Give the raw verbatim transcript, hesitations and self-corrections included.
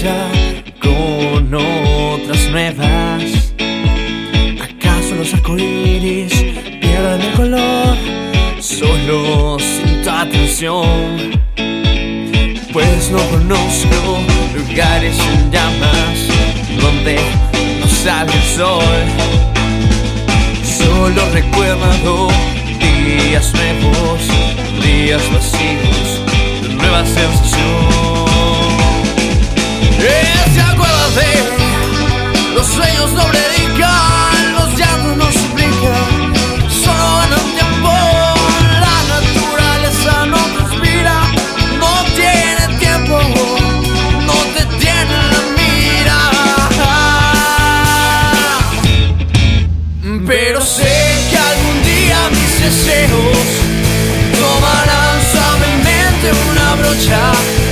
marcha con otras nuevas. ¿Acaso los arcoíris pierden el color solo sin tu atención? Pues no conozco lugares en llamas donde no sale el sol. Solo recuerdo días nuevos, días vacíos de nueva sensación. Eh, ¿Se acuerdas de los sueños no predican, los llantos no suplican, solo ganan tiempo? La naturaleza no conspira, no tiene tiempo, no te tiene en la mira. Pero sé que algún día mis deseos tomarán suavemente una brocha